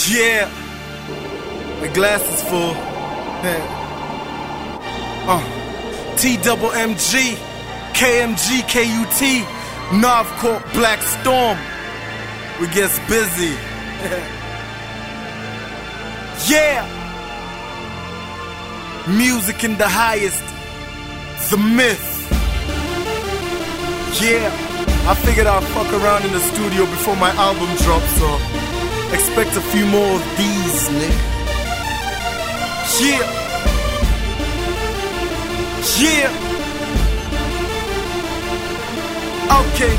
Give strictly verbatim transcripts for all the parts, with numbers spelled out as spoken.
Yeah, my glass is full. uh, T double M G, K M G, K U T, North Corp, Black Storm. We gets busy. Yeah, music in the highest, the myth. Yeah, I figured I'd fuck around in the studio before my album drops, so expect a few more of these, nigga. Yeah. Yeah. Okay.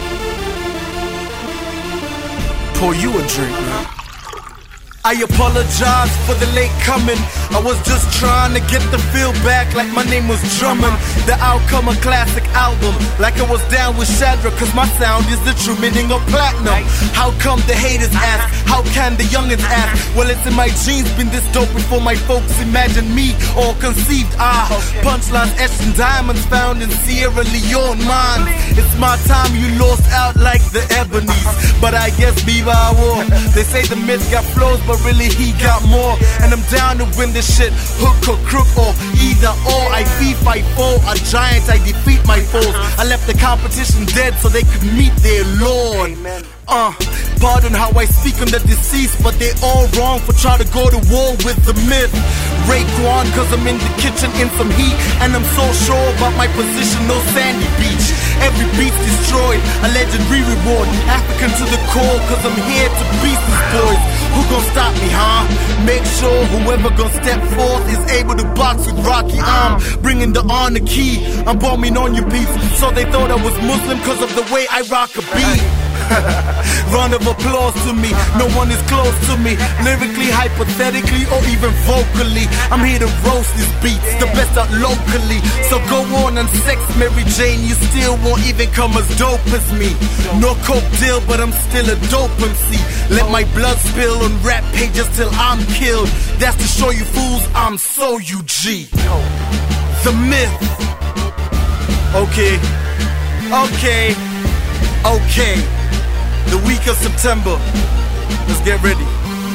Pour you a drink, man. I apologize for the late coming. I was just trying to get the feel back like my name was Drummond. The outcome a classic album, like I was down with Shadrach, cause my sound is the true meaning of platinum. How come the haters ask? How can the youngins ask? Well, it's in my genes, been this dope before my folks imagined me or conceived. Ah, punchlines etched in diamonds found in Sierra Leone mines. It's my time, you lost out like the ebonies. But I guess Viva a war. They say the myth got flows, but really he got more. And I'm down to win this shit, hook or crook or either or. I fee fight for a giant, I defeat my foes. I left the competition dead so they could meet their Lord. Uh, pardon how I speak on the deceased, but they all wrong for trying to go to war with the myth. Raekwon, cause I'm in the kitchen in some heat, and I'm so sure about my position, no sandy beach. Every beat's destroyed, a legendary reward. African to the core, cause I'm here to beat these boys. Who gon' stop me, huh? Make sure whoever gon' step forth is able to box with Rocky arm. Bringing the honor key, I'm bombing on you peeps. So they thought I was Muslim cause of the way I rock a beat. Round of applause to me, no one is close to me. Lyrically, hypothetically, or even vocally, I'm here to roast these beats, the best out locally. So go on and sex Mary Jane, you still won't even come as dope as me. No coke deal, but I'm still a dope M C. Let my blood spill on rap pages till I'm killed. That's to show you fools I'm so U G. The myth. Okay, okay, okay. The week of September. Let's get ready.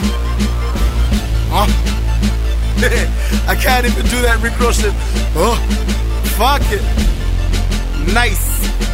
Huh? I can't even do that Rick Ross shit. Oh, fuck it. Nice.